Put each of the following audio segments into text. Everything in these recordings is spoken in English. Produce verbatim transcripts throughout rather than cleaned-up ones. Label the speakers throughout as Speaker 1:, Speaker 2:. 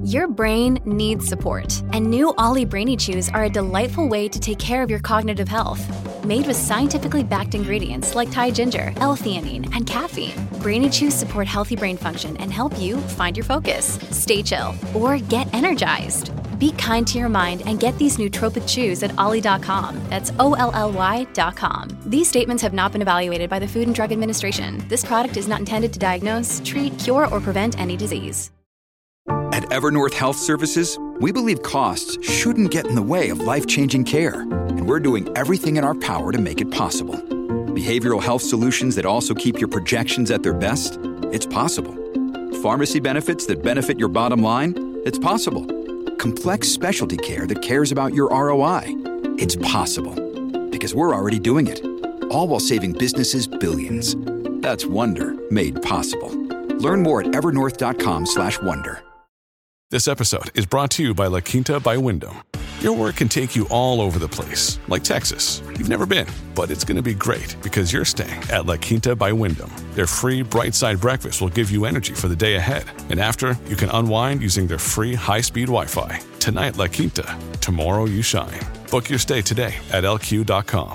Speaker 1: Your brain needs support, and new Ollie Brainy Chews are a delightful way to take care of your cognitive health. Made with scientifically backed ingredients like Thai ginger, L-theanine, and caffeine, Brainy Chews support healthy brain function and help you find your focus, stay chill, or get energized. Be kind to your mind and get these nootropic chews at ollie dot com. That's O L L Y dot com. These statements have not been evaluated by the Food and Drug Administration. This product is not intended to diagnose, treat, cure, or prevent any disease.
Speaker 2: At Evernorth Health Services, we believe costs shouldn't get in the way of life-changing care, and we're doing everything in our power to make it possible. Behavioral health solutions that also keep your projections at their best? It's possible. Pharmacy benefits that benefit your bottom line? It's possible. Complex specialty care that cares about your R O I? It's possible. Because we're already doing it. All while saving businesses billions. That's Wonder made possible. Learn more at evernorth.com slash wonder.
Speaker 3: This episode is brought to you by La Quinta by Wyndham. Your work can take you all over the place, like Texas. You've never been, but it's going to be great because you're staying at La Quinta by Wyndham. Their free Bright Side breakfast will give you energy for the day ahead. And after, you can unwind using their free high-speed Wi-Fi. Tonight, La Quinta. Tomorrow, you shine. Book your stay today at L Q dot com.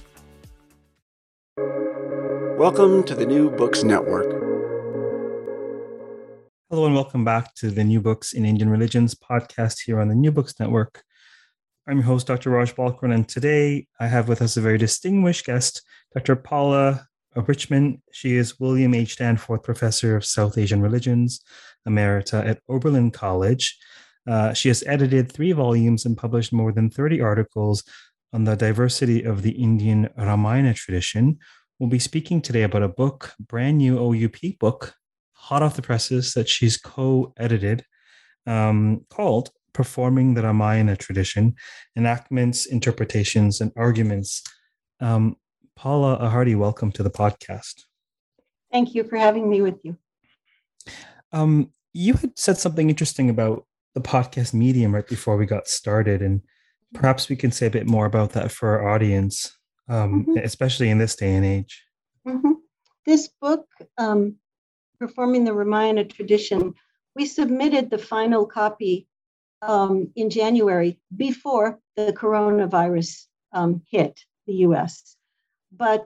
Speaker 4: Welcome to the New Books Network.
Speaker 5: Hello and welcome back to the New Books in Indian Religions podcast here on the New Books Network. I'm your host, Doctor Raj Balkaran, and today I have with us a very distinguished guest, Doctor Paula Richmond. She is William H. Danforth Professor of South Asian Religions, Emerita at Oberlin College. Uh, she has edited three volumes and published more than thirty articles on the diversity of the Indian Ramayana tradition. We'll be speaking today about a book, brand new O U P book, hot off the presses, that she's co-edited, um, called Performing the Ramayana Tradition, Enactments, Interpretations, and Arguments. Um, Paula, a hearty welcome to the podcast.
Speaker 6: Thank you for having me with you.
Speaker 5: Um, you had said something interesting about the podcast medium right before we got started, and perhaps we can say a bit more about that for our audience, um, mm-hmm. especially in this day and age.
Speaker 6: Mm-hmm. This book, um, Performing the Ramayana Tradition, we submitted the final copy um, in January before the coronavirus um, hit the U S. But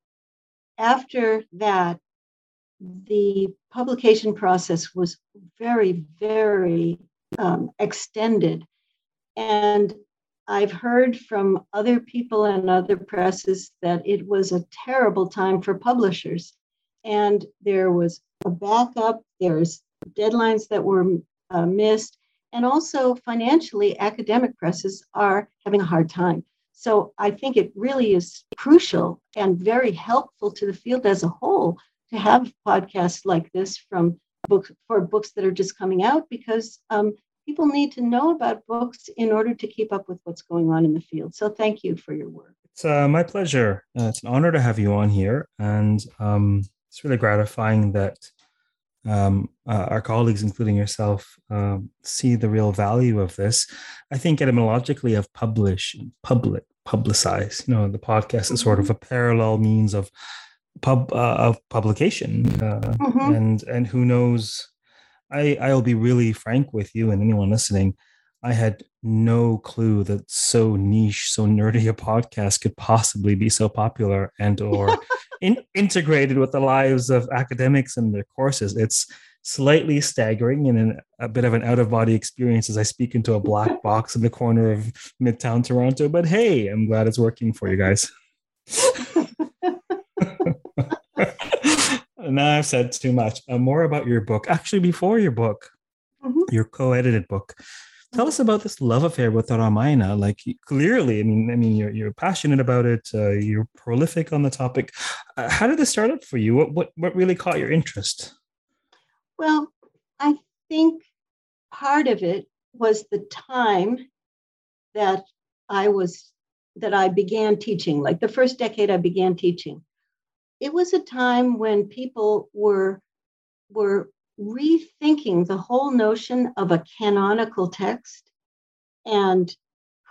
Speaker 6: after that, the publication process was very, very um, extended. And I've heard from other people and other presses that it was a terrible time for publishers. And there was a backup, there's deadlines that were uh, missed, and also financially, academic presses are having a hard time. So I think it really is crucial and very helpful to the field as a whole to have podcasts like this from books for books that are just coming out, because um, people need to know about books in order to keep up with what's going on in the field. So thank you for your work.
Speaker 5: It's uh, my pleasure. Uh, it's an honor to have you on here. And um, it's really gratifying that um, uh, our colleagues, including yourself, um, see the real value of this. I think etymologically of publish, public, publicize, you know, the podcast is sort of a parallel means of pub uh, of publication. Uh, mm-hmm. And and who knows, I, I'll be really frank with you and anyone listening. I had no clue that so niche, so nerdy a podcast could possibly be so popular and or in, integrated with the lives of academics and their courses. It's slightly staggering and an, a bit of an out-of-body experience as I speak into a black box in the corner of Midtown Toronto. But hey, I'm glad it's working for you guys. Now I've said too much. Uh, more about your book. Actually, before your book, mm-hmm. your co-edited book, tell us about this love affair with the Ramayana. Like, clearly, I mean, I mean, you're you're passionate about it. Uh, you're prolific on the topic. Uh, how did this start up for you? What what what really caught your interest?
Speaker 6: Well, I think part of it was the time that I was that I began teaching. Like the first decade, I began teaching. It was a time when people were were rethinking the whole notion of a canonical text and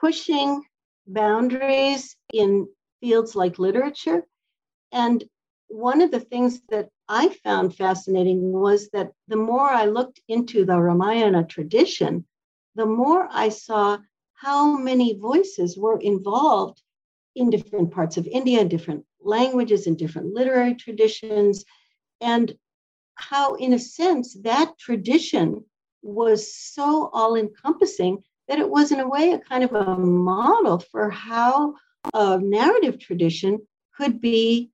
Speaker 6: pushing boundaries in fields like literature. And one of the things that I found fascinating was that the more I looked into the Ramayana tradition, the more I saw how many voices were involved in different parts of India, different languages and different literary traditions, and how, in a sense, that tradition was so all-encompassing that it was, in a way, a kind of a model for how a narrative tradition could be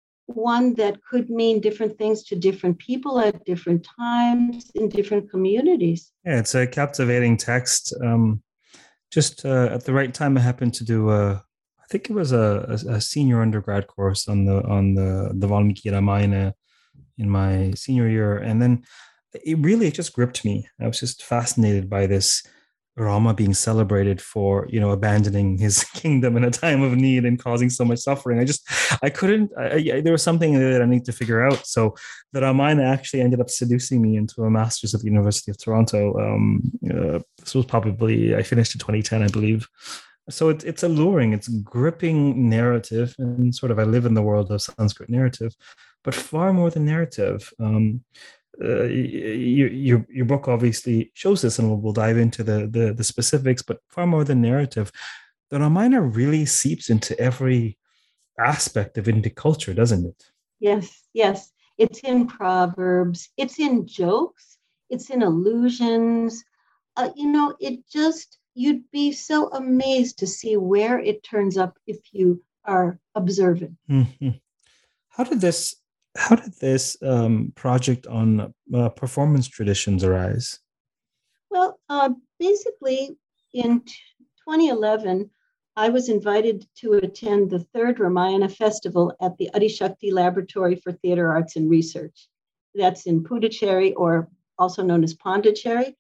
Speaker 6: one that could mean different things to different people at different times in different communities.
Speaker 5: Yeah, it's a captivating text. Um, just uh, at the right time, I happened to do a, I think it was a, a, a senior undergrad course on the on the the Valmiki Ramayana in my senior year, and then it really it just gripped me. I was just fascinated by this Rama being celebrated for, you know, abandoning his kingdom in a time of need and causing so much suffering. I just, I couldn't, I, I, there was something that I need to figure out. So the Ramayana actually ended up seducing me into a master's at the University of Toronto. Um, uh, this was probably, I finished in twenty ten, I believe. So it, it's alluring, it's gripping narrative, and sort of I live in the world of Sanskrit narrative, but far more than narrative. Um, Uh, your, your your book obviously shows this, and we'll, we'll dive into the, the the specifics, but far more than narrative, the Ramayana really seeps into every aspect of Indic culture, doesn't it?
Speaker 6: Yes, yes. It's in proverbs, it's in jokes, it's in allusions. Uh, you know, it just, you'd be so amazed to see where it turns up if you are observant.
Speaker 5: Mm-hmm. How did this How did this um, project on uh, performance traditions arise?
Speaker 6: Well, uh, basically, in twenty eleven, I was invited to attend the third Ramayana Festival at the Adishakti Laboratory for Theater Arts and Research. That's in Puducherry, or also known as Pondicherry.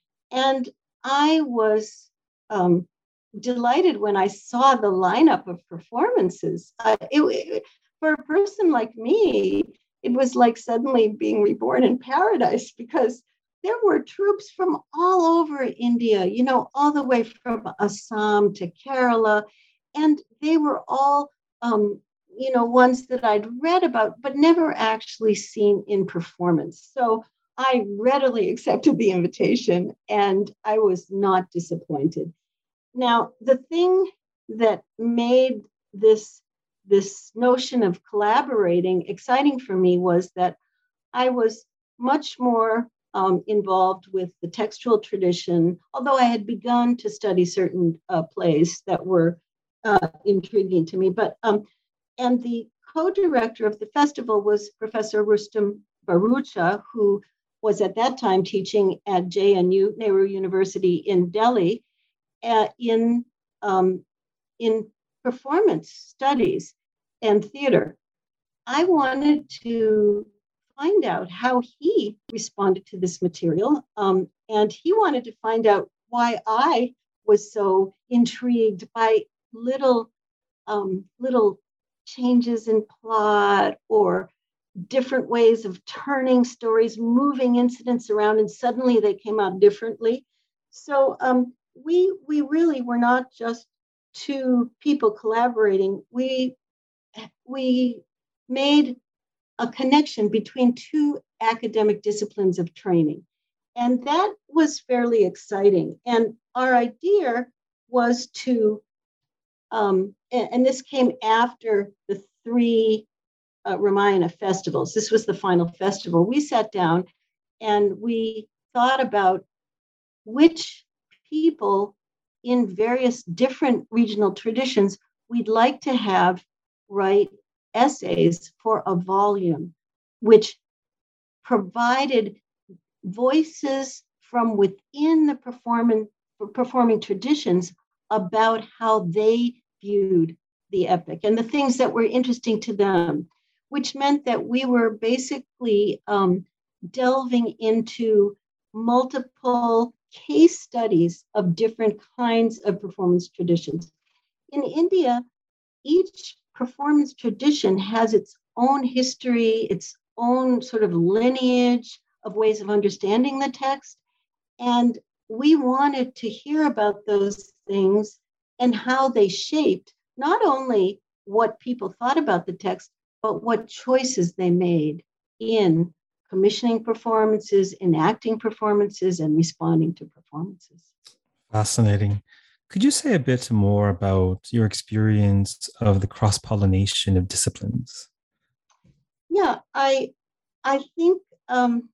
Speaker 6: And I was um, delighted when I saw the lineup of performances. Uh, it, it, for a person like me, it was like suddenly being reborn in paradise, because there were troops from all over India, you know, all the way from Assam to Kerala. And they were all, um, you know, ones that I'd read about, but never actually seen in performance. So I readily accepted the invitation, and I was not disappointed. Now, the thing that made this this notion of collaborating exciting for me was that I was much more um, involved with the textual tradition, although I had begun to study certain uh, plays that were uh, intriguing to me. But um, and the co-director of the festival was Professor Rustam Bharucha, who was at that time teaching at J N U, Nehru University in Delhi, uh, in um, in performance studies and theater. I wanted to find out how he responded to this material, um, and he wanted to find out why I was so intrigued by little um, little changes in plot or different ways of turning stories, moving incidents around, and suddenly they came out differently. So um, we we really were not just two people collaborating. We we made a connection between two academic disciplines of training, and that was fairly exciting. And our idea was to, um, and, and this came after the three uh, Ramayana festivals. This was the final festival. We sat down and we thought about which people in various different regional traditions we'd like to have write essays for a volume, which provided voices from within the performing, performing traditions about how they viewed the epic and the things that were interesting to them, which meant that we were basically um, delving into multiple case studies of different kinds of performance traditions. In India, each performance tradition has its own history, its own sort of lineage of ways of understanding the text. And we wanted to hear about those things and how they shaped not only what people thought about the text, but what choices they made in commissioning performances, in acting performances, and responding to performances.
Speaker 5: Fascinating. Could you say a bit more about your experience of the cross-pollination of disciplines?
Speaker 6: Yeah, I I think um,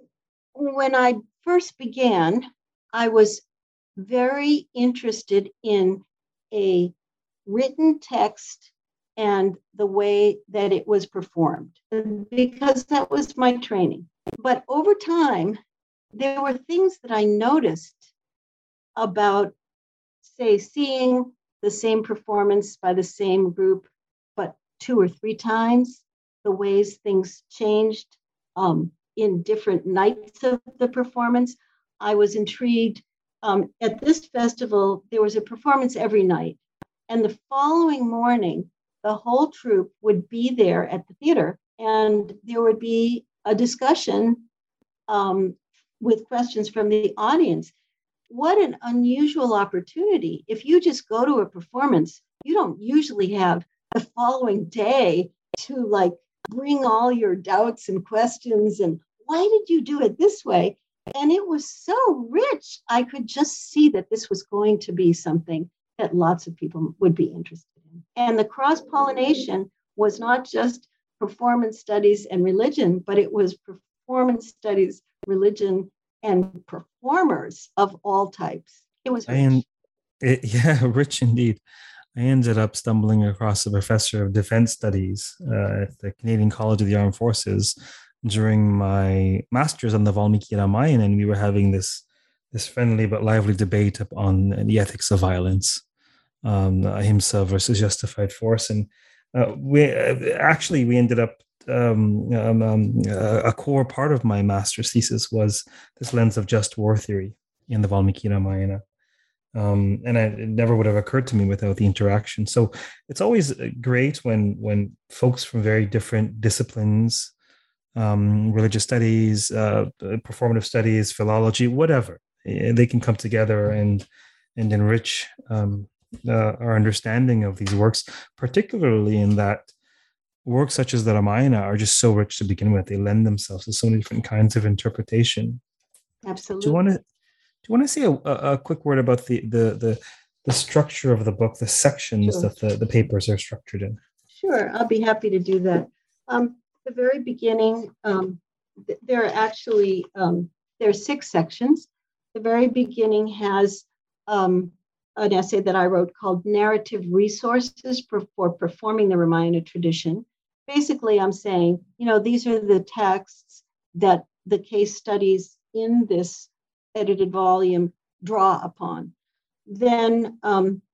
Speaker 6: when I first began, I was very interested in a written text and the way that it was performed, because that was my training. But over time, there were things that I noticed about, say, seeing the same performance by the same group, but two or three times, the ways things changed um, in different nights of the performance. I was intrigued. Um, at this festival, there was a performance every night. And the following morning, the whole troupe would be there at the theater, and there would be a discussion um, with questions from the audience. What an unusual opportunity. If you just go to a performance, you don't usually have the following day to like bring all your doubts and questions and why did you do it this way? And it was so rich. I could just see that this was going to be something that lots of people would be interested in. And the cross-pollination was not just performance studies and religion, but it was performance studies, religion, and performers of all types. It was rich.
Speaker 5: And it, yeah, rich indeed. I ended up stumbling across a professor of defense studies uh, at the Canadian College of the Armed Forces during my master's on the Valmiki Ramayana, and we were having this this friendly but lively debate on the ethics of violence, um, ahimsa versus justified force, and uh, we uh, actually we ended up um, um, um, a core part of my master's thesis was this lens of just war theory in the Valmiki Ramayana. Um, and I, it never would have occurred to me without the interaction. So it's always great when when folks from very different disciplines, um, religious studies, uh, performative studies, philology, whatever, they can come together and and enrich um, uh, our understanding of these works, particularly in that works such as the Ramayana are just so rich to begin with. They lend themselves to so many different kinds of interpretation.
Speaker 6: Absolutely.
Speaker 5: Do you want to do you want to say a, a quick word about the the the the structure of the book, the sections
Speaker 6: Sure.
Speaker 5: that the, the papers are structured in?
Speaker 6: Sure, I'll be happy to do that. Um, the very beginning, um, th- there are actually um, there are six sections. The very beginning has um, an essay that I wrote called "Narrative Resources for, for Performing the Ramayana Tradition." Basically, I'm saying, you know, these are the texts that the case studies in this edited volume draw upon. Then um,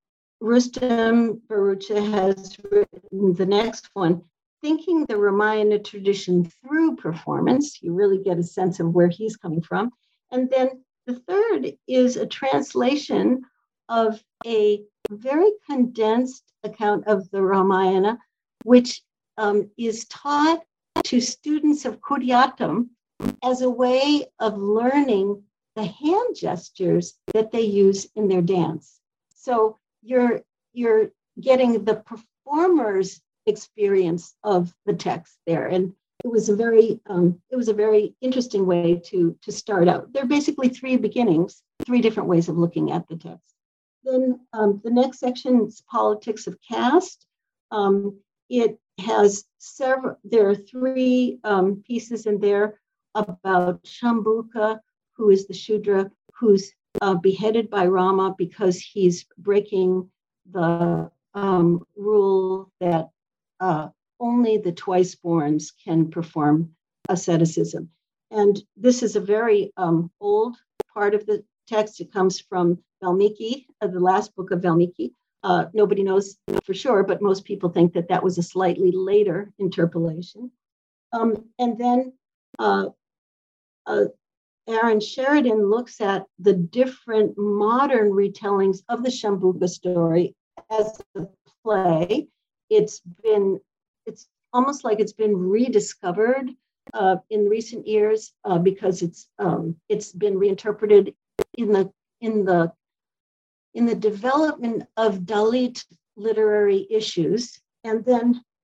Speaker 6: Rustam Barucha has written the next one, Thinking the Ramayana Tradition Through Performance. You really get a sense of where he's coming from. And then the third is a translation of a very condensed account of the Ramayana, which um, is taught to students of Kudyatam as a way of learning the hand gestures that they use in their dance. So you're you're getting the performer's experience of the text there, and it was a very um, it was a very interesting way to to start out. There are basically three beginnings, three different ways of looking at the text. Then um, the next section is politics of caste. Um, it has several. There are three um, pieces in there about Shambhuka, who is the Shudra, who's uh, beheaded by Rama because he's breaking the um, rule that uh, only the twice-borns can perform asceticism. And this is a very um, old part of the text. It comes from Valmiki, uh, the last book of Valmiki. Uh, nobody knows for sure, but most people think that that was a slightly later interpolation. Um, and then uh, uh, Aaron Sheridan looks at the different modern retellings of the Shambhuka story as a play. It's been, it's almost like it's been rediscovered uh, in recent years uh, because it's um, it's been reinterpreted in the in the in the development of Dalit literary issues. And then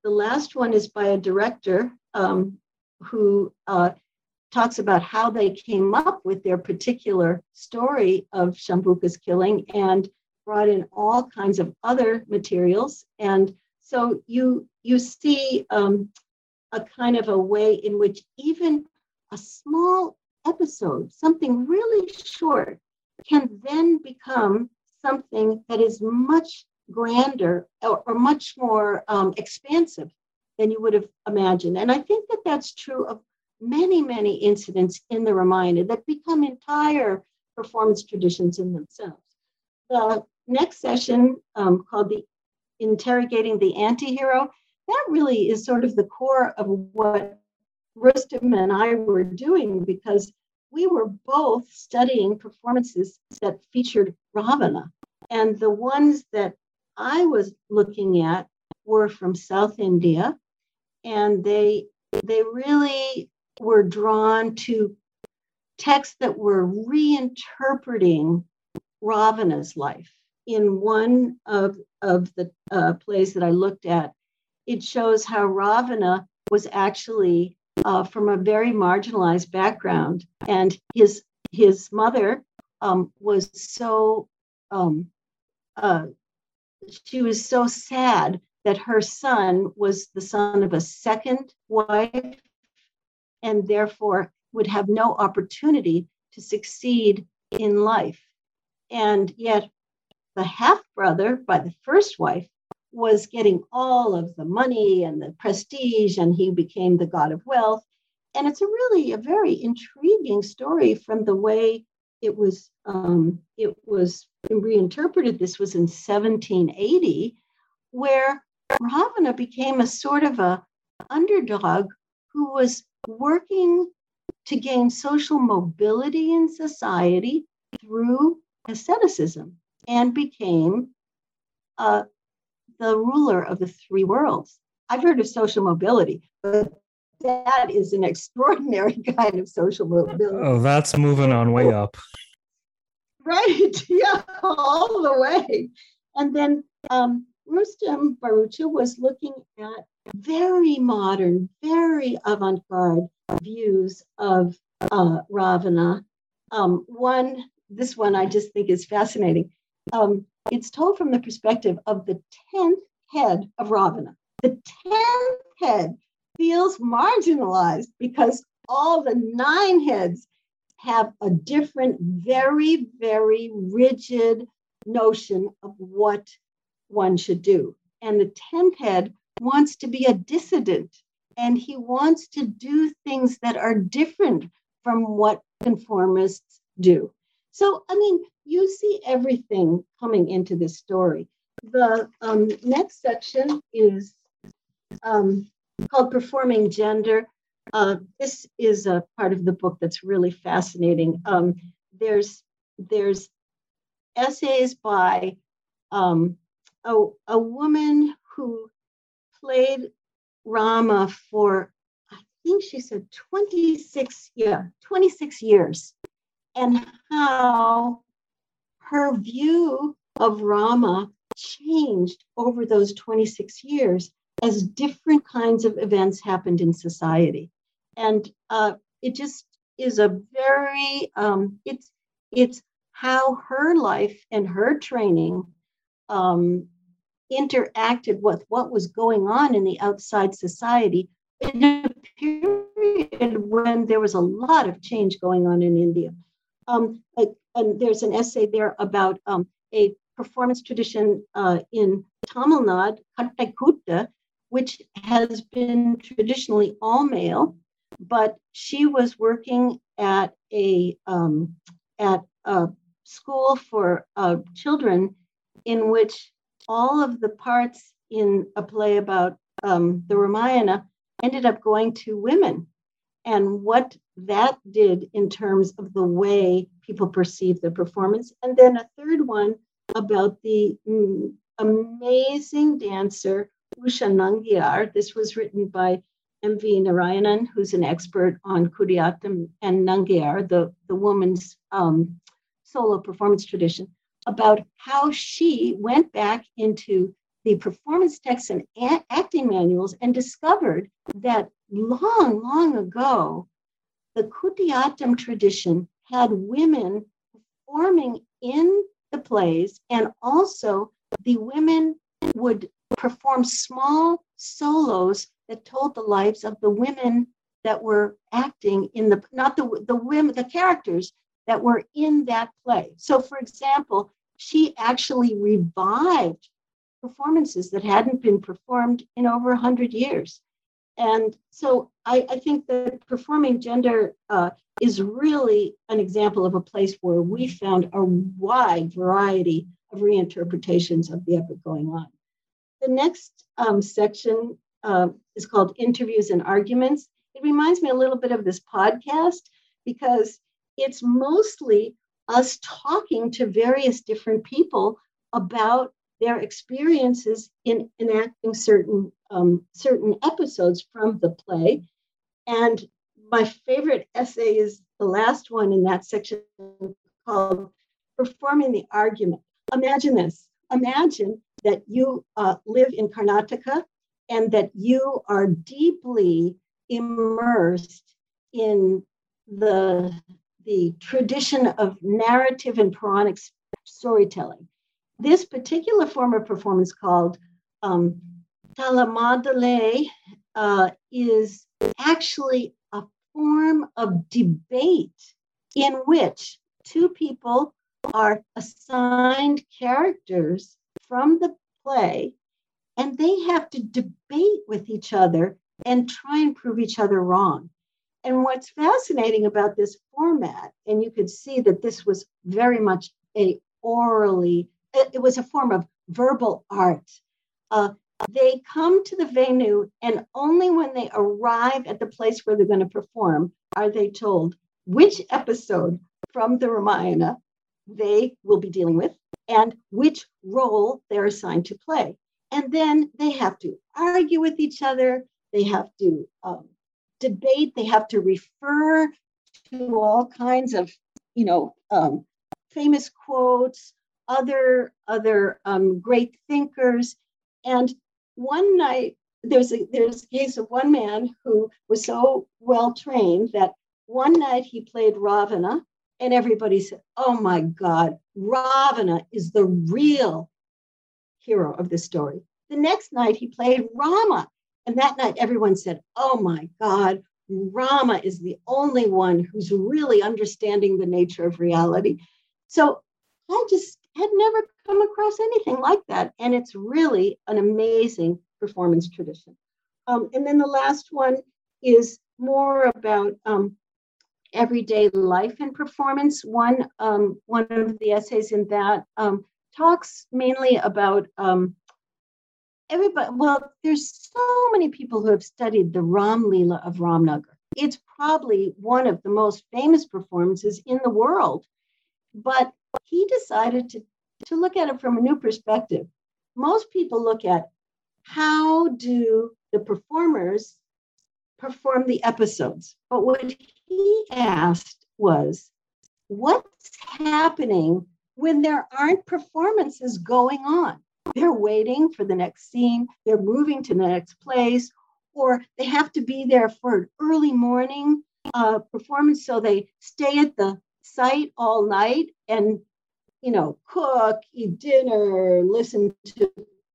Speaker 6: the last one is by a director um, who uh, talks about how they came up with their particular story of Shambuka's killing and brought in all kinds of other materials. And so you, you see um, a kind of a way in which even a small episode, something really short, can then become something that is much grander or, or much more um, expansive than you would have imagined. And I think that that's true of many, many incidents in the Ramayana that become entire performance traditions in themselves. The next session, um, called the Interrogating the Antihero, that really is sort of the core of what Rustam and I were doing, because we were both studying performances that featured Ravana. And the ones that I was looking at were from South India, and they they really were drawn to texts that were reinterpreting Ravana's life. In one of, of the uh, plays that I looked at, it shows how Ravana was actually uh, from a very marginalized background, and his his mother um, was so um, uh, she was so sad that her son was the son of a second wife, and therefore would have no opportunity to succeed in life. And yet the half-brother by the first wife was getting all of the money and the prestige, and he became the god of wealth. And it's a really a very intriguing story from the way it was um, it was reinterpreted. This was in seventeen eighty, where Ravana became a sort of a underdog who was working to gain social mobility in society through asceticism, and became uh, the ruler of the three worlds. I've heard of social mobility, but that is an extraordinary kind of social mobility.
Speaker 5: Oh, that's moving on way up.
Speaker 6: Right, yeah, all the way. And then um, Rustam Bharucha was looking at very modern, very avant-garde views of uh, Ravana. Um, one, this one I just think is fascinating. Um, it's told from the perspective of the tenth head of Ravana. The tenth head feels marginalized because all the nine heads have a different, very, very rigid notion of what one should do. And the tenth head wants to be a dissident, and he wants to do things that are different from what conformists do. So, I mean, you see everything coming into this story. The um, next section is um, called Performing Gender. Uh, this is a part of the book that's really fascinating. Um, there's there's essays by um, a, a woman who played Rama for, I think she said twenty-six, yeah, twenty-six years, and how her view of Rama changed over those twenty-six years as different kinds of events happened in society. And uh, it just is a very, um, it's, it's how her life and her training um, interacted with what was going on in the outside society in a period when there was a lot of change going on in India. Um, and there's an essay there about um, a performance tradition uh, in Tamil Nadu, Kattai, which has been traditionally all male, but she was working at a um, at a school for uh, children in which all of the parts in a play about um, the Ramayana ended up going to women, and what that did in terms of the way people perceive the performance. And then a third one about the mm, amazing dancer Usha Nangiar. This was written by M V Narayanan, who's an expert on Kudiyattam and Nangiar, the, the woman's um, solo performance tradition, about how she went back into the performance texts and a- acting manuals and discovered that long, long ago, the Kutiyattam tradition had women performing in the plays, and also the women would perform small solos that told the lives of the women that were acting in the, not the, the women, the characters that were in that play. So for example, she actually revived performances that hadn't been performed in over a hundred years. And so I, I think that performing gender uh, is really an example of a place where we found a wide variety of reinterpretations of the epic going on. The next um, section uh, is called Interviews and Arguments. It reminds me a little bit of this podcast because it's mostly us talking to various different people about their experiences in enacting certain um, certain episodes from the play. And my favorite essay is the last one in that section called Performing the Argument. Imagine this. Imagine that you uh, live in Karnataka and that you are deeply immersed in the, the tradition of narrative and Puranic storytelling. This particular form of performance called um, Talamadale uh, is actually a form of debate in which two people are assigned characters from the play, and they have to debate with each other and try and prove each other wrong. And what's fascinating about this format, and you could see that this was very much a orally, it was a form of verbal art. Uh, they come to the venue, and only when they arrive at the place where they're going to perform are they told which episode from the Ramayana they will be dealing with and which role they're assigned to play. And then they have to argue with each other. They have to um, debate. They have to refer to all kinds of, you know, um, famous quotes, other other um, great thinkers. And one night, there's a there's a case of one man who was so well trained that one night he played Ravana, and everybody said, "Oh my God, Ravana is the real hero of the story." The next night he played Rama, and that night everyone said, "Oh my God, Rama is the only one who's really understanding the nature of reality." So I just had never come across anything like that. And it's really an amazing performance tradition. Um, and then the last one is more about um, everyday life and performance. One, um, one of the essays in that um, talks mainly about um, everybody. Well, there's so many people who have studied the Ram Leela of Ramnagar. It's probably one of the most famous performances in the world. But he decided to, to look at it from a new perspective. Most people look at how do the performers perform the episodes. But what he asked was, what's happening when there aren't performances going on? They're waiting for the next scene, they're moving to the next place, or they have to be there for an early morning uh, performance, so they stay at the site all night and, you know, cook, eat dinner, listen to,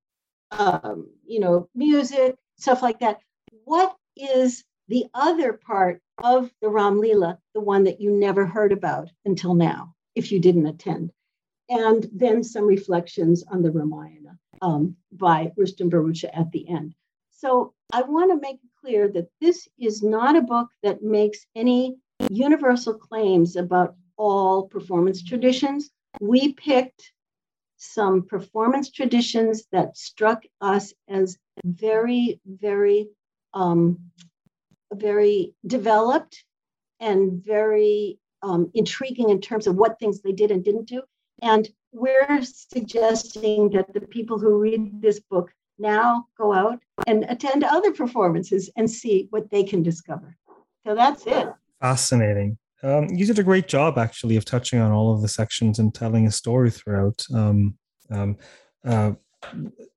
Speaker 6: um, you know, music, stuff like that. What is the other part of the Ram Leela, the one that you never heard about until now, if you didn't attend? And then some reflections on the Ramayana um, by Rustom Bharucha at the end. So I want to make it clear that this is not a book that makes any universal claims about all performance traditions. We picked some performance traditions that struck us as very, very, um, very developed and very um, intriguing in terms of what things they did and didn't do. And we're suggesting that the people who read this book now go out and attend other performances and see what they can discover. So that's it.
Speaker 5: Fascinating. Um, you did a great job, actually, of touching on all of the sections and telling a story throughout. Um, um, uh,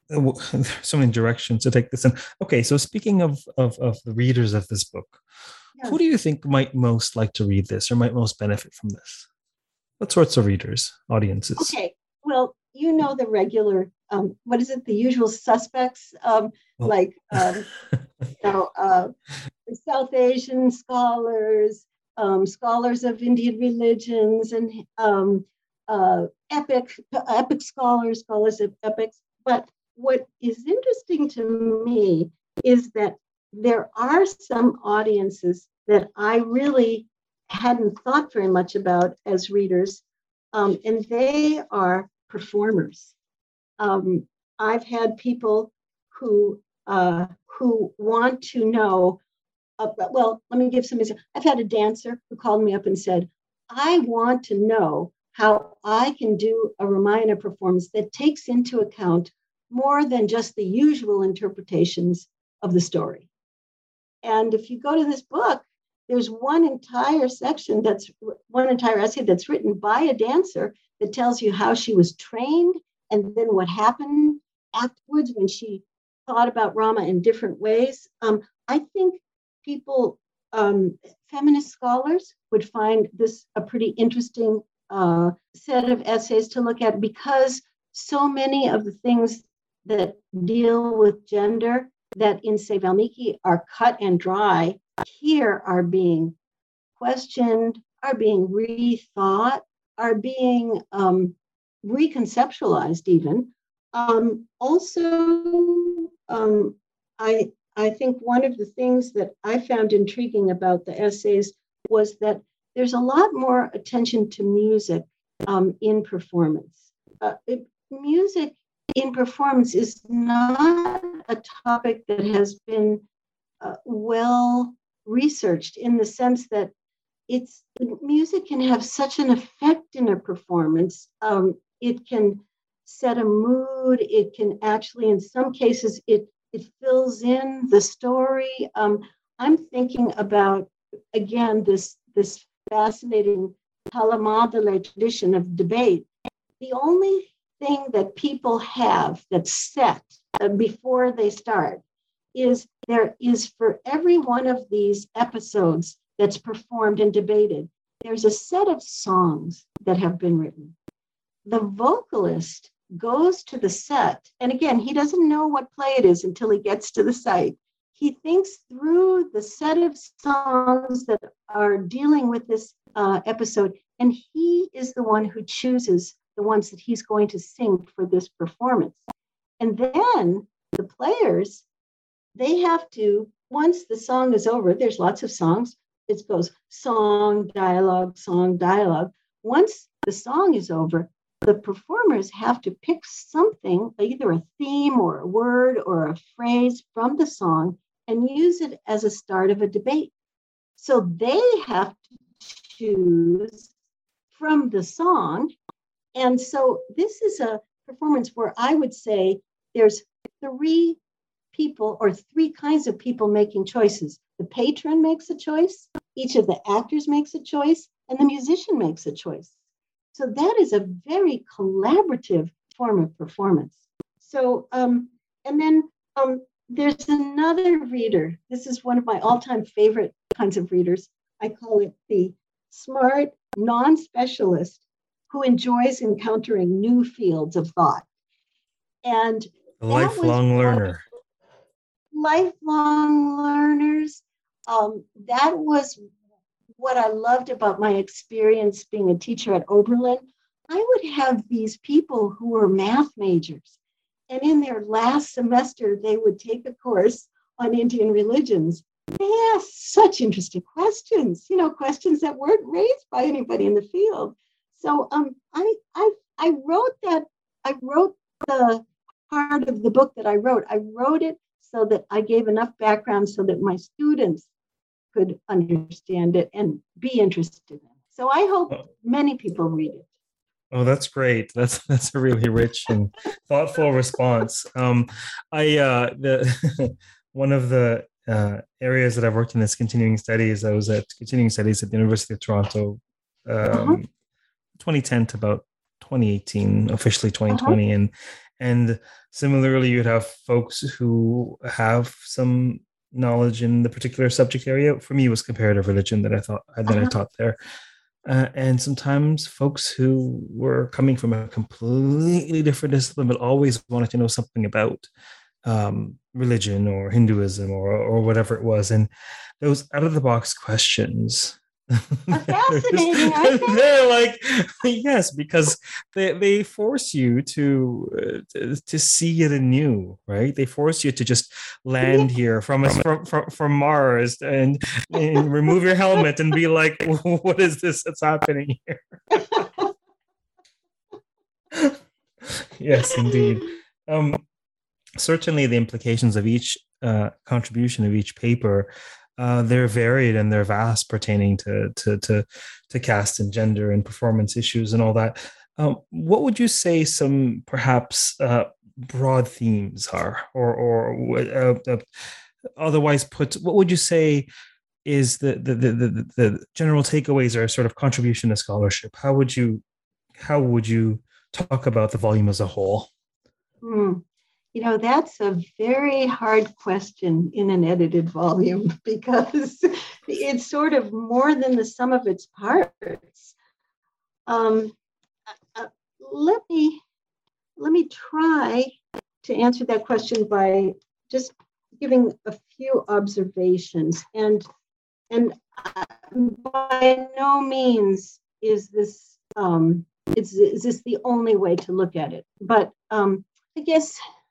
Speaker 5: there's so many directions to take this in. Okay, so speaking of of, of the readers of this book,
Speaker 6: Yeah.
Speaker 5: who do you think might most like to read this or might most benefit from this? What sorts of readers, audiences?
Speaker 6: Okay, well, you know the regular, um, what is it, the usual suspects, um,
Speaker 5: Well-
Speaker 6: like um, you know, uh, South Asian scholars, um, scholars of Indian religions, and um, uh, epic, epic scholars, scholars of epics. But what is interesting to me is that there are some audiences that I really hadn't thought very much about as readers, um, and they are performers. Um, I've had people who uh, who want to know. Uh, well, let me give some examples. I've had a dancer who called me up and said, "I want to know how I can do a Ramayana performance that takes into account more than just the usual interpretations of the story." And if you go to this book, there's one entire section that's one entire essay that's written by a dancer that tells you how she was trained and then what happened afterwards when she thought about Rama in different ways. Um, I think people, um, feminist scholars, would find this a pretty interesting uh, set of essays to look at, because so many of the things that deal with gender that in, say, Valmiki are cut and dry, here are being questioned, are being rethought, are being um, reconceptualized even. Um, also, um, I, I think one of the things that I found intriguing about the essays was that there's a lot more attention to music um, in performance. Uh, it, music in performance is not a topic that has been uh, well researched, in the sense that it's music can have such an effect in a performance. Um, it can set a mood. It can actually, in some cases, it it fills in the story. Um, I'm thinking about, again, this this fascinating Halamadale tradition of debate. The only thing that people have that's set uh, before they start is there is, for every one of these episodes that's performed and debated, there's a set of songs that have been written. The vocalist goes to the set, and again, he doesn't know what play it is until he gets to the site. He thinks through the set of songs that are dealing with this uh, episode, and he is the one who chooses the ones that he's going to sing for this performance. And then the players, they have to, once the song is over, there's lots of songs, it goes song, dialogue, song, dialogue. Once the song is over, the performers have to pick something, either a theme or a word or a phrase from the song, and use it as a start of a debate. So they have to choose from the song. And so this is a performance where I would say there's three people or three kinds of people making choices. The patron makes a choice, each of the actors makes a choice, and the musician makes a choice. So that is a very collaborative form of performance. So, um, and then um, there's another reader. This is one of my all-time favorite kinds of readers. I call it the smart non-specialist who enjoys encountering new fields of thought. And
Speaker 5: A lifelong learner.
Speaker 6: Lifelong learners. Um, that was what I loved about my experience being a teacher at Oberlin. I would have these people who were math majors, and in their last semester, they would take a course on Indian religions. They asked such interesting questions, you know, questions that weren't raised by anybody in the field. So um, I, I, I wrote that, I wrote the part of the book that I wrote. I wrote it so that I gave enough background so that my students could understand it and be interested in it. So I hope many people read it.
Speaker 5: Oh, that's great. That's that's a really rich and thoughtful response. Um, I uh, the one of the uh, areas that I've worked in is continuing studies. I was at continuing studies at the University of Toronto, um, uh-huh. twenty ten to about twenty eighteen, officially twenty twenty. Uh-huh. And and similarly, you'd have folks who have some knowledge in the particular subject area. For me, it was comparative religion that I thought that uh-huh. I taught there. Uh, and sometimes folks who were coming from a completely different discipline, but always wanted to know something about um, religion or Hinduism or or whatever it was. And those out of the box questions
Speaker 6: are fascinating.
Speaker 5: they're, they're like, yes, because they, they force you to, uh, to see it anew, right? They force you to just land yeah. here from, a, from, from from Mars and, and remove your helmet and be like, what is this that's happening here? Yes, indeed. Um, certainly the implications of each uh, contribution of each paper, Uh, they're varied and they're vast, pertaining to to to to caste and gender and performance issues and all that. Um, what would you say some perhaps uh, broad themes are, or or uh, uh, otherwise put, what would you say is the the, the the the general takeaways or sort of contribution to scholarship? How would you how would you talk about the volume as a whole?
Speaker 6: Hmm. You know, that's a very hard question in an edited volume, because it's sort of more than the sum of its parts. Um, uh, let me let me try to answer that question by just giving a few observations. And and uh, by no means is this um, is, is this the only way to look at it. But um, I guess.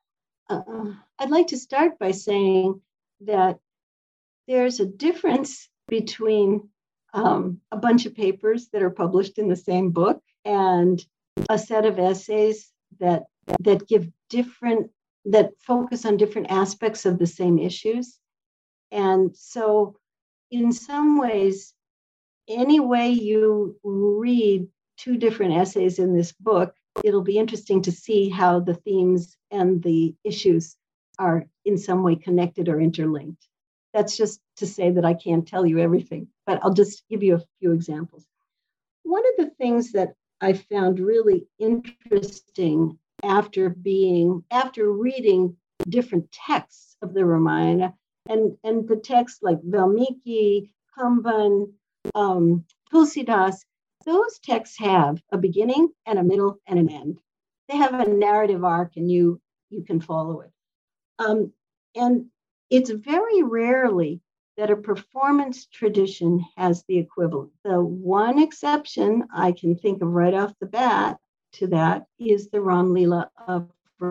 Speaker 6: Uh, I'd like to start by saying that there's a difference between um, a bunch of papers that are published in the same book and a set of essays that that give different, that focus on different aspects of the same issues. And so in some ways, any way you read two different essays in this book, it'll be interesting to see how the themes and the issues are in some way connected or interlinked. That's just to say that I can't tell you everything, but I'll just give you a few examples. One of the things that I found really interesting after being, after reading different texts of the Ramayana, and, and the texts like Valmiki, Kamban, um, Tulsidas, those texts have a beginning and a middle and an end. They have a narrative arc, and you you can follow it. Um, and it's very rarely that a performance tradition has the equivalent. The one exception I can think of right off the bat to that is the Ram Leela of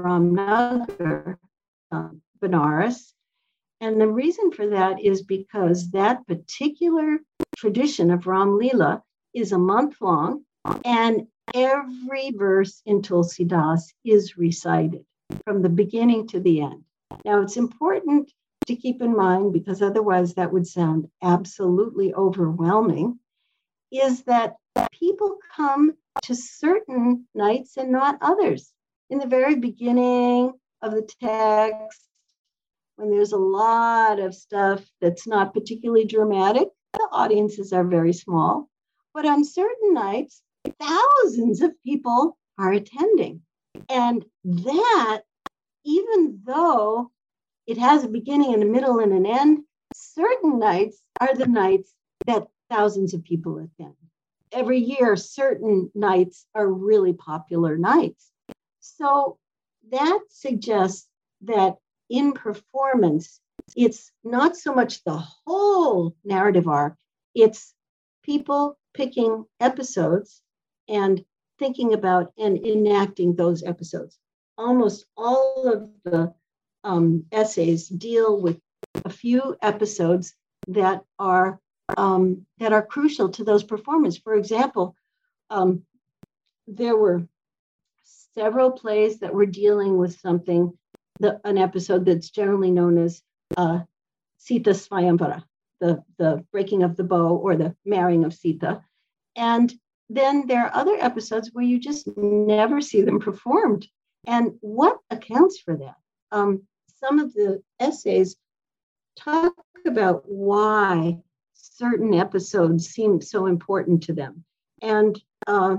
Speaker 6: Ramnagar, um, Benares. And the reason for that is because that particular tradition of Ram Leela is a month long, and every verse in Tulsidas is recited from the beginning to the end. Now, it's important to keep in mind, because otherwise that would sound absolutely overwhelming, is that people come to certain nights and not others. In the very beginning of the text, when there's a lot of stuff that's not particularly dramatic, the audiences are very small. But on certain nights, thousands of people are attending. And that, even though it has a beginning and a middle and an end, certain nights are the nights that thousands of people attend. Every year, certain nights are really popular nights. So that suggests that in performance, it's not so much the whole narrative arc, it's people picking episodes and thinking about and enacting those episodes. Almost all of the um, essays deal with a few episodes that are um, that are crucial to those performances. For example, um, there were several plays that were dealing with something, the, an episode that's generally known as uh, Sita Swayamvara, the, the breaking of the bow or the marrying of Sita. And then there are other episodes where you just never see them performed. And what accounts for that? Um, some of the essays talk about why certain episodes seem so important to them. And um, so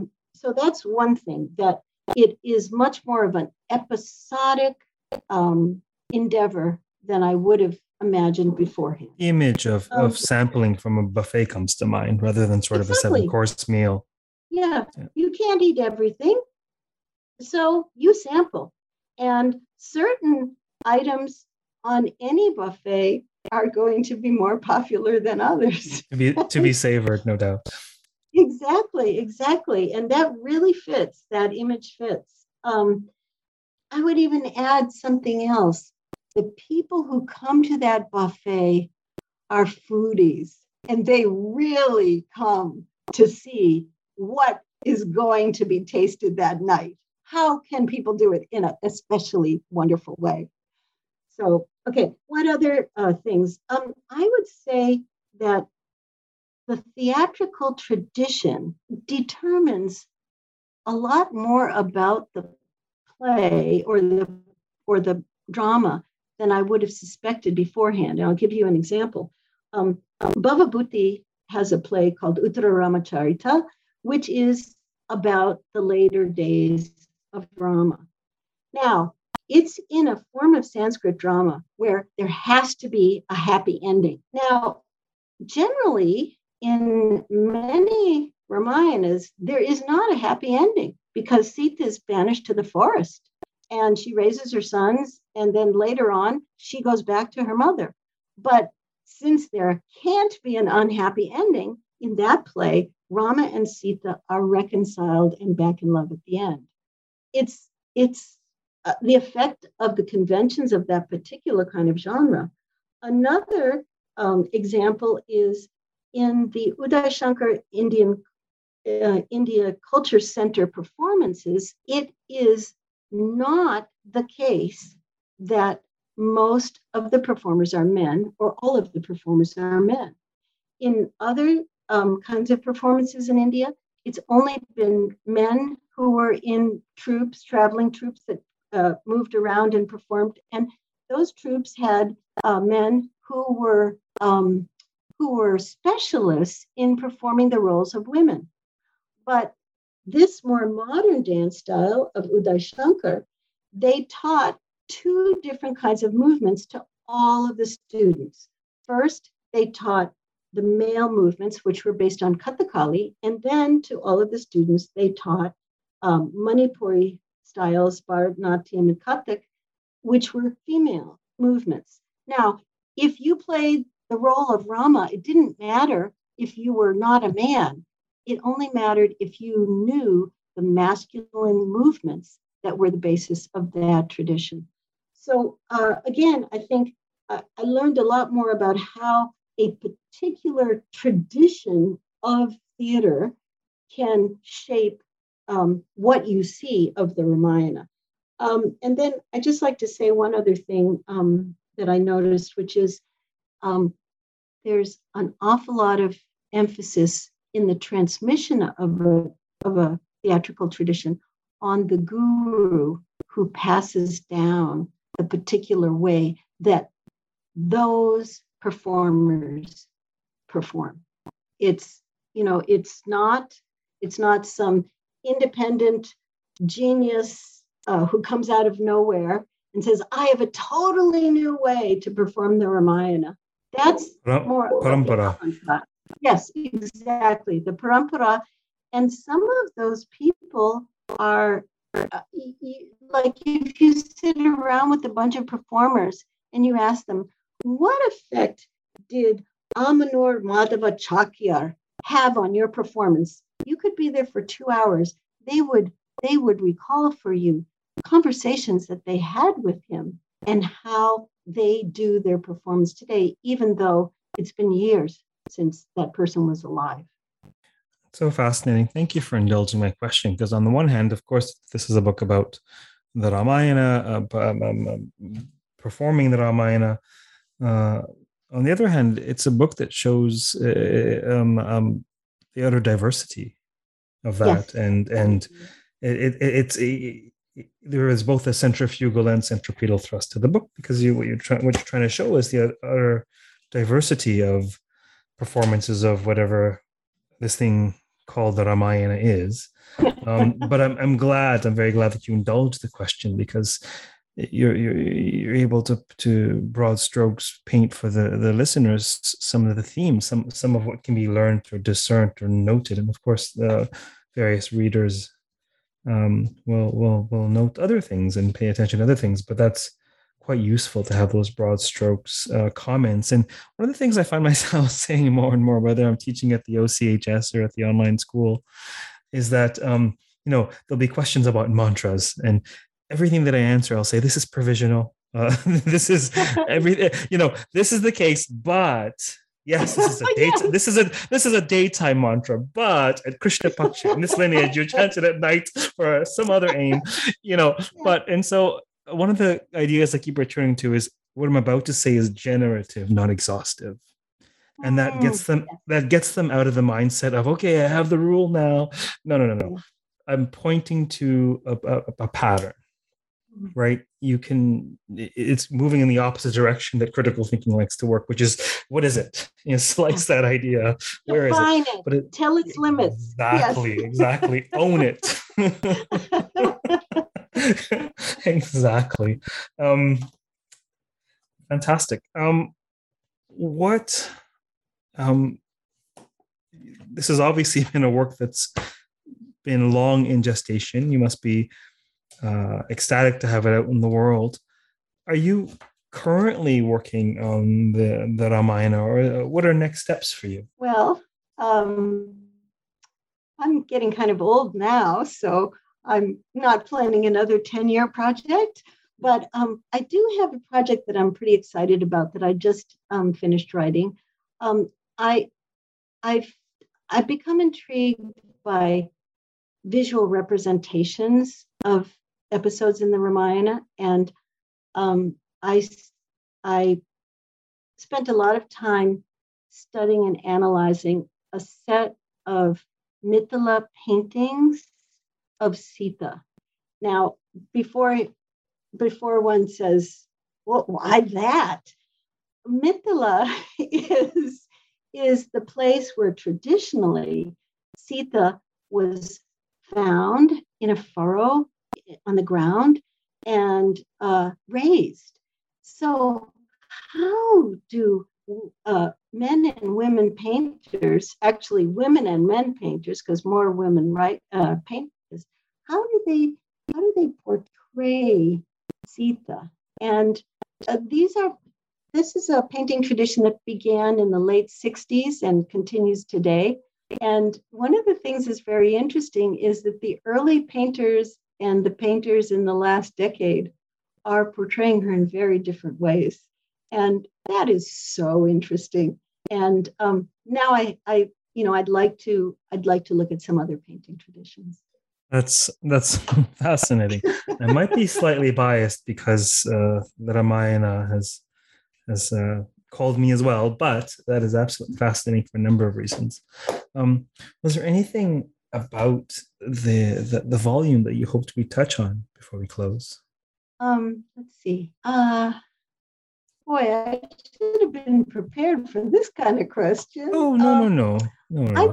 Speaker 6: so that's one thing, that it is much more of an episodic um, endeavor than I would have imagined beforehand.
Speaker 5: The image of,
Speaker 6: Um,
Speaker 5: of sampling from a buffet comes to mind rather than sort of a
Speaker 6: Exactly.
Speaker 5: seven course meal.
Speaker 6: Yeah,
Speaker 5: Yeah.
Speaker 6: you can't eat everything. So you sample. And certain items on any buffet are going to be more popular than others.
Speaker 5: To be to be savored, no doubt.
Speaker 6: Exactly, exactly. And that really fits, that image fits. Um, I would even add something else. The people who come to that buffet are foodies, and they really come to see what is going to be tasted that night. How can people do it in an especially wonderful way? So, okay, what other uh, things? Um, I would say that the theatrical tradition determines a lot more about the play or the or the drama than I would have suspected beforehand. And I'll give you an example. Um, Bhava Bhuti has a play called Uttara Ramacharita, which is about the later days of Rama. Now, it's in a form of Sanskrit drama where there has to be a happy ending. Now, generally, in many Ramayanas, there is not a happy ending because Sita is banished to the forest and she raises her sons, and then later on, she goes back to her mother. But since there can't be an unhappy ending, in that play, Rama and Sita are reconciled and back in love at the end. It's, it's uh, the effect of the conventions of that particular kind of genre. Another um, example is in the Uday Shankar Indian uh, India Culture Center performances. It is not the case that most of the performers are men or all of the performers are men. In other um, kinds of performances in India, it's only been men who were in troops, traveling troops that uh, moved around and performed. And those troops had uh, men who were um, who were specialists in performing the roles of women. But this more modern dance style of Uday Shankar, they taught two different kinds of movements to all of the students. First, they taught the male movements, which were based on Kathakali, and then to all of the students, they taught um, Manipuri styles, Bharatanatyam and Kathak, which were female movements. Now, if you played the role of Rama, it didn't matter if you were not a man. It only mattered if you knew the masculine movements that were the basis of that tradition. So uh, again, I think uh, I learned a lot more about how a particular tradition of theater can shape um, what you see of the Ramayana. Um, and then I just like to say one other thing um, that I noticed, which is um, there's an awful lot of emphasis in the transmission of a, of a theatrical tradition on the guru who passes down the particular way that those performers perform. It's, you know, it's not, it's not some independent genius uh, who comes out of nowhere and says, I have a totally new way to perform the Ramayana. That's more
Speaker 5: Parampara.
Speaker 6: Like yes, exactly. The parampara. And some of those people are uh, you, like, if you sit around with a bunch of performers and you ask them, what effect did Amanur Madhava Chakyar have on your performance? You could be there for two hours. They would, they would recall for you conversations that they had with him and how they do their performance today, even though it's been years since that person was alive.
Speaker 5: So fascinating. Thank you for indulging my question, because on the one hand, of course, this is a book about the Ramayana, uh, um, um, performing the Ramayana. Uh, on the other hand, it's a book that shows uh, um, um, the utter diversity of that, yes. and and it, it, it's a, there is both a centrifugal and centripetal thrust to the book, because you what you're trying what you're trying to show is the utter diversity of performances of whatever this thing called the Ramayana is. Um, but I'm I'm glad, I'm very glad that you indulged the question, because you're you're you're able to to broad strokes paint for the the listeners some of the themes, some some of what can be learned or discerned or noted, and of course the various readers um, will will will note other things and pay attention to other things. But that's quite useful to have those broad strokes uh, comments. And one of the things I find myself saying more and more, whether I'm teaching at the O C H S or at the online school, is that um, you know, there'll be questions about mantras, and everything that I answer, I'll say, this is provisional. Uh, this is every, you know, this is the case, but yes, this is a date. Yes. This is a this is a daytime mantra, but at Krishna Paksha, in this lineage, you chant it at night for some other aim, you know. But and so one of the ideas I keep returning to is what I'm about to say is generative, not exhaustive. And that gets them that gets them out of the mindset of, okay, I have the rule now. No, no, no, no. I'm pointing to a, a, a pattern. Right, you can, it's moving in the opposite direction that critical thinking likes to work, which is, what is it? You know, slice that idea. Where Define is it?
Speaker 6: it. But it, tell its limits.
Speaker 5: Exactly, yes. Exactly. Own it. Exactly. Um, fantastic. Um, what? Um, this has obviously been a work that's been long in gestation. You must be uh, ecstatic to have it out in the world. Are you currently working on the, the Ramayana, or what are next steps for you?
Speaker 6: Well, um, I'm getting kind of old now, so I'm not planning another ten-year project, but um, I do have a project that I'm pretty excited about that I just um, finished writing. Um, I, I've, I've become intrigued by visual representations of episodes in the Ramayana, and um, I, I spent a lot of time studying and analyzing a set of Mithila paintings of Sita. Now, before, before one says, well, why that? Mithila is, is the place where traditionally Sita was found in a furrow on the ground and uh, raised. So how do uh, men and women painters, actually women and men painters, because more women write uh, paint this, how do they how do they portray Sita? And uh, these are this is a painting tradition that began in the late sixties and continues today. And one of the things that's very interesting is that the early painters and the painters in the last decade are portraying her in very different ways. And that is so interesting. And um, now I, I, you know, I'd like to, I'd like to look at some other painting traditions.
Speaker 5: That's that's fascinating. I might be slightly biased because uh, the Ramayana has has uh, called me as well, but that is absolutely fascinating for a number of reasons. Um, was there anything about the, the the volume that you hoped we touch on before we close?
Speaker 6: Um, let's see. Uh, boy, I should have been prepared for this kind of question.
Speaker 5: Oh no um, no no no no.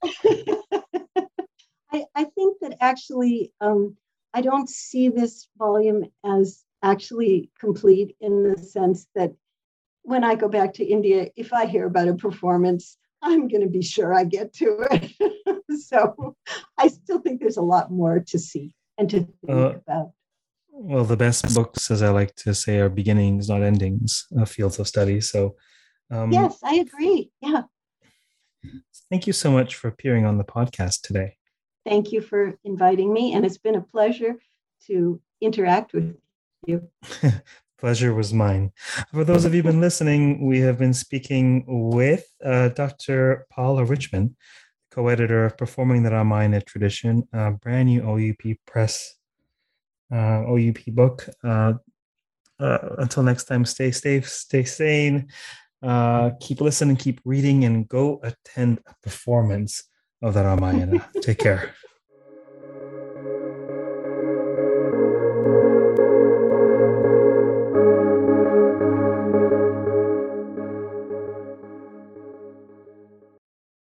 Speaker 6: I, I I think that actually um, I don't see this volume as actually complete in the sense that when I go back to India, if I hear about a performance, I'm going to be sure I get to it. So I still think there's a lot more to see and to think uh, about.
Speaker 5: Well, the best books, as I like to say, are beginnings, not endings, uh, fields of study. So
Speaker 6: um, yes, I agree. Yeah.
Speaker 5: Thank you so much for appearing on the podcast today.
Speaker 6: Thank you for inviting me. And it's been a pleasure to interact with you.
Speaker 5: Pleasure was mine. For those of you who've been listening, we have been speaking with uh, Doctor Paula Richman, co-editor of Performing the Ramayana Tradition, a brand new O U P Press, uh, O U P book. Uh, uh, until next time, stay safe, stay sane, uh, keep listening, keep reading, and go attend a performance of the Ramayana. Take care.